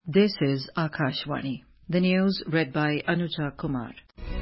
This is Akashvani. The news read by Anuja Kumar.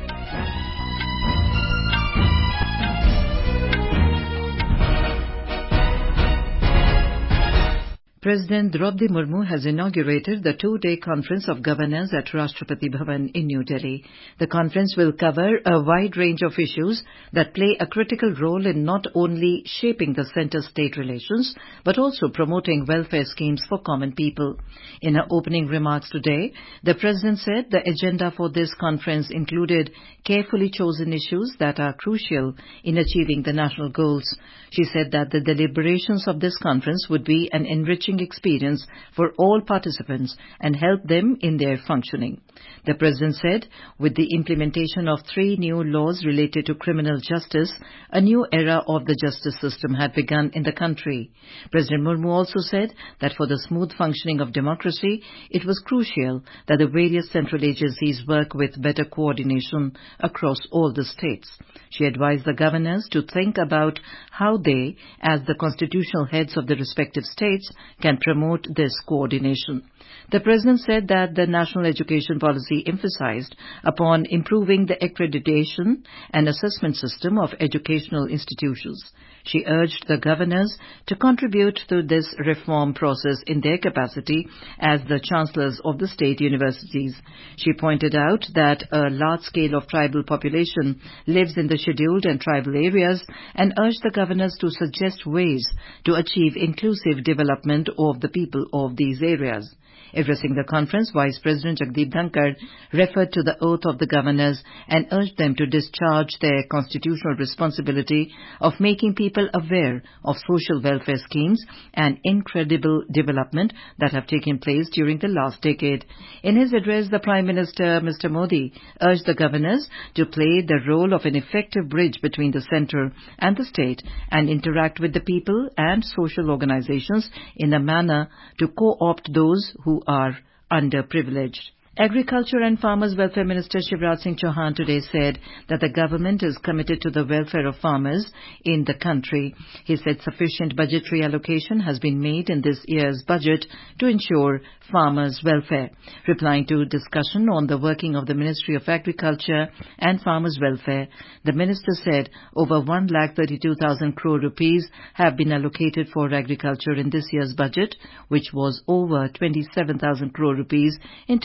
President Draupadi Murmu has inaugurated the two-day Conference of Governors at Rashtrapati Bhavan in New Delhi. The conference will cover a wide range of issues that play a critical role in not only shaping the center-state relations, but also promoting welfare schemes for common people. In her opening remarks today, the President said the agenda for this conference included carefully chosen issues that are crucial in achieving the national goals. She said that the deliberations of this conference would be an enriching experience for all participants and help them in their functioning. The President said, with the implementation of 3 new laws related to criminal justice, a new era of the justice system had begun in the country. President Murmu also said that for the smooth functioning of democracy, it was crucial that the various central agencies work with better coordination across all the states. She advised the governors to think about how they, as the constitutional heads of the respective states, can promote this coordination. The President said that the national education policy emphasized upon improving the accreditation and assessment system of educational institutions. She urged the governors to contribute to this reform process in their capacity as the chancellors of the state universities. She pointed out that a large scale of tribal population lives in the scheduled and tribal areas and urged the governors to suggest ways to achieve inclusive development of the people of these areas. Addressing the conference, Vice President Jagdeep Dhankar referred to the oath of the governors and urged them to discharge their constitutional responsibility of making people aware of social welfare schemes and incredible development that have taken place during the last decade. In his address, the Prime Minister, Mr. Modi, urged the governors to play the role of an effective bridge between the centre and the state and interact with the people and social organizations in a manner to co-opt those who are underprivileged. Agriculture and Farmers Welfare Minister Shivraj Singh Chauhan today said that the government is committed to the welfare of farmers in the country. He said sufficient budgetary allocation has been made in this year's budget to ensure farmers' welfare. Replying to discussion on the working of the Ministry of Agriculture and Farmers Welfare, the minister said over 1,32,000 crore rupees have been allocated for agriculture in this year's budget, which was over 27,000 crore rupees in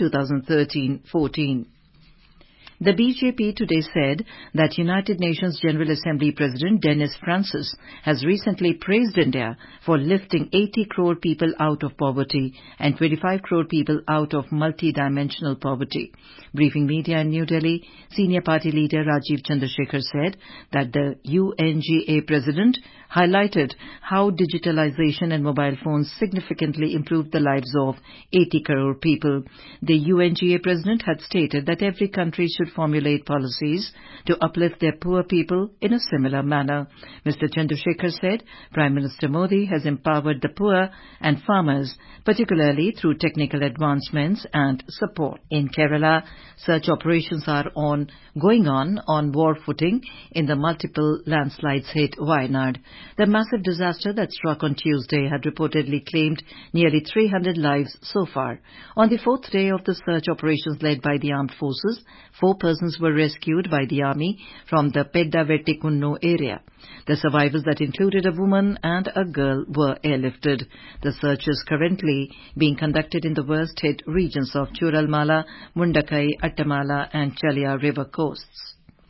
2013-14. The BJP today said that United Nations General Assembly President Dennis Francis has recently praised India for lifting 80 crore people out of poverty and 25 crore people out of multi-dimensional poverty. Briefing media in New Delhi, senior party leader Rajiv Chandrasekhar said that the UNGA president highlighted how digitalization and mobile phones significantly improved the lives of 80 crore people. The UNGA president had stated that every country should formulate policies to uplift their poor people in a similar manner. Mr. Chandrasekhar said Prime Minister Modi has empowered the poor and farmers, particularly through technical advancements and support. In Kerala, search operations are going on war footing in the multiple landslides hit Wayanad. The massive disaster that struck on Tuesday had reportedly claimed nearly 300 lives so far. On the 4th day of the search operations led by the armed forces, 4 persons were rescued by the army from the Peddavettikunnu area. The survivors, that included a woman and a girl, were airlifted. The search is currently being conducted in the worst-hit regions of Churalmala, Mundakai, Attamala and Chalia river coasts.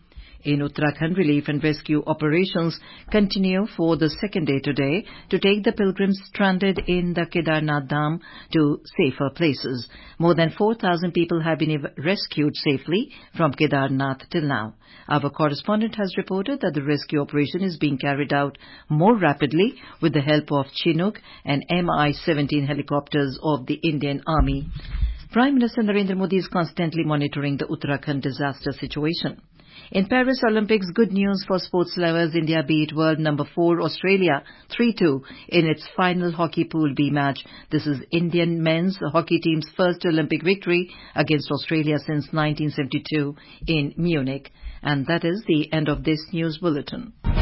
In Uttarakhand, relief and rescue operations continue for the second day today to take the pilgrims stranded in the Kedarnath Dham to safer places. More than 4,000 people have been rescued safely from Kedarnath till now. Our correspondent has reported that the rescue operation is being carried out more rapidly with the help of Chinook and Mi-17 helicopters of the Indian Army. Prime Minister Narendra Modi is constantly monitoring the Uttarakhand disaster situation. In Paris Olympics, good news for sports lovers. India beat world number 4 Australia 3-2 in its final hockey Pool B match. This is Indian men's hockey team's first Olympic victory against Australia since 1972 in Munich. And that is the end of this news bulletin.